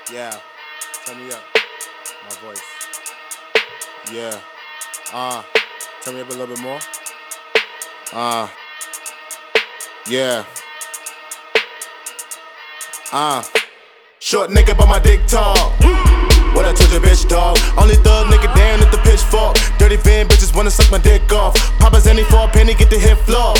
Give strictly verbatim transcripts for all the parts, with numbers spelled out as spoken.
Yeah, turn me up. My voice. Yeah. Uh, turn me up a little bit more. Uh, yeah. Uh, short nigga, but my dick tall. What I told your bitch, dog. Only thug nigga down at the pitchfork. Dirty van bitches wanna suck my dick off. Papa's any for a penny, get the hit floor.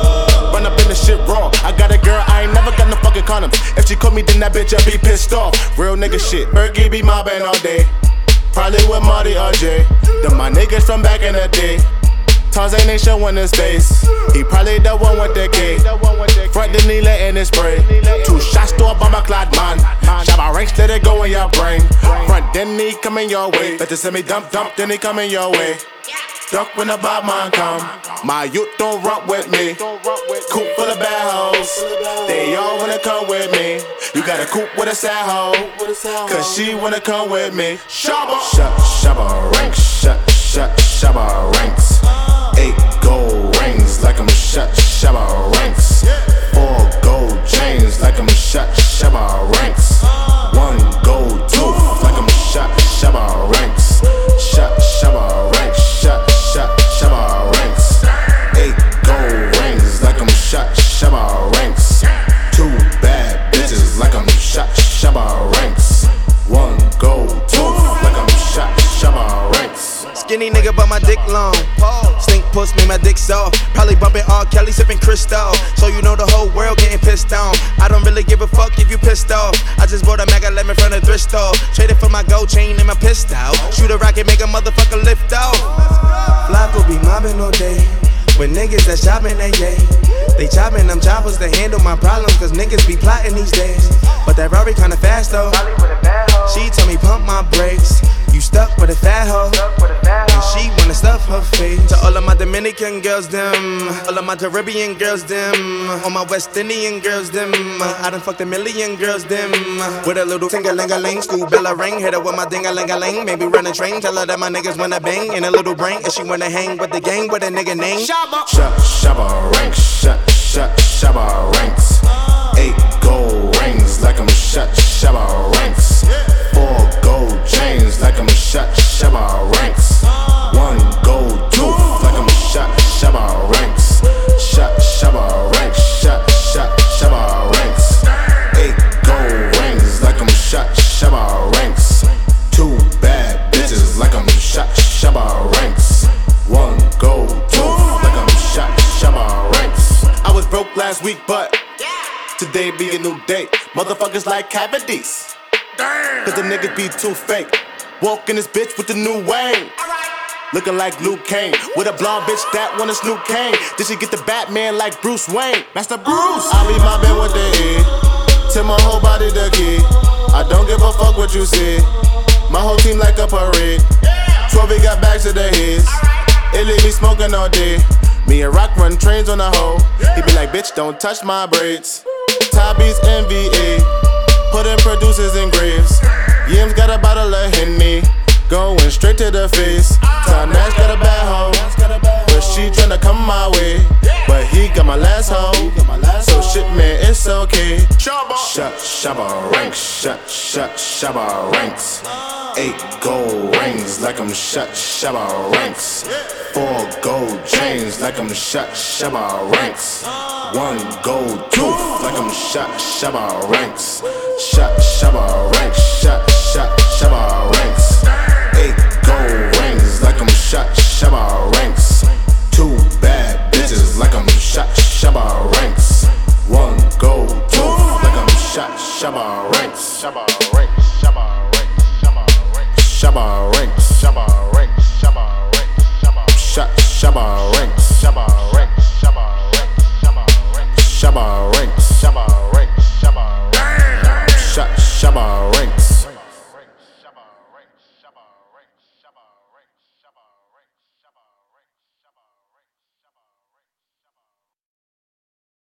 Run up in the shit raw. I got a girl, I ain't never got no fucking condoms. If she caught me, then that bitch, I be pissed off. Real nigga shit. Berkey be mobbing all day. Probably with Marty or Jay. Them my niggas from back in the day. Tarzan ain't showing his face. He probably the one with the K. Front the knee letting it spray. Two shots to a bomber clad man. Shabba ranks, let it go in your brain. Front then he coming your way. Better send me dump dump, then he coming your way. Duck when the bad man come. My youth don't rock with me. Coop full of bad hoes. They all wanna come with me. You got a coupe with a sad hoe. Cause she wanna come with me. Shabba Shut, shabba ranks. Shut, shut, shabba ranks. Eight gold rings like I'm shut, shabba ranks. Four gold chains like I'm shut, shabba ranks. One gold tooth like I'm shut, shabba ranks. Shut, shabba ranks. Shut, shut, shabba ranks. Eight gold rings like I'm shut, shabba ranks. Two bad bitches like I'm shut, shabba ranks. One gold tooth like I'm shut, shabba ranks. Skinny nigga but my dick long. Stink puss made my dick soft. Probably bumping R. Kelly sipping Cristal. So you know the whole world getting pissed on. I don't really give a fuck if you pissed off. I just bought a Maga lemon from the thrift store. Traded for my gold chain and my pistol. Shoot a rocket, make a motherfucker lift off. Flocko be mobbing all day. With niggas that shopping that yay. They chopping them choppers to handle my problems. Cause niggas be plotting these days. But that Rari kinda fast though. She told me pump my brakes. You stuck with a fat hoe. And she wanna stuff her face. To all of my Dominican girls, them. All of my Caribbean girls, them. All my West Indian girls, them. I done fucked a million girls, them. With a little ting-a-ling-a-ling. School bell a ring. Hit her with my ding-a-ling-a-ling. Maybe run a train. Tell her that my niggas wanna bang. In a little brain. And she wanna hang with the gang with a nigga name. Shabba Shut, shabba ranks. Shut, shut, shabba ranks. Eight gold rings like I'm shut, shabba ranks. Four gold chains like I'm shut, shabba ranks. One gold tooth like I'm shut, shabba ranks. Shut, shabba ranks. Shut, shut, shabba ranks. Eight gold rings like I'm shut, shabba ranks. Two bad bitches like I'm shut, shabba ranks. One gold tooth like I'm shut, shabba ranks. I was broke last week, but today be a new day. Motherfuckers like cavities. Cause the niggas be too fake. Walk in this bitch with the new Wayne. Looking like Luke Kane. With a blonde bitch that wanna snoop Kane. Did she get the Batman like Bruce Wayne? Master Bruce. I be mobbing with the E. Till my whole body the key. I don't give a fuck what you see. My whole team like a parade. twelve got bags to the heads. It leave me smoking all day. Me and Rock run trains on the hoe. He be like, bitch, don't touch my braids. Tabby's N V A. Putting producers in graves. Yim's got a bottle of Henny. Going straight to the face. Tom Nash got a bad hoe. But she tryna come my way. But he got my last hoe. So shit man, it's okay. Shut, shabba ranks. Shut, shut, shabba ranks. Eight gold rings like I'm shut, shabba ranks. Four gold chains like I'm shut, shabba ranks. One gold tooth like I'm shut, shabba ranks.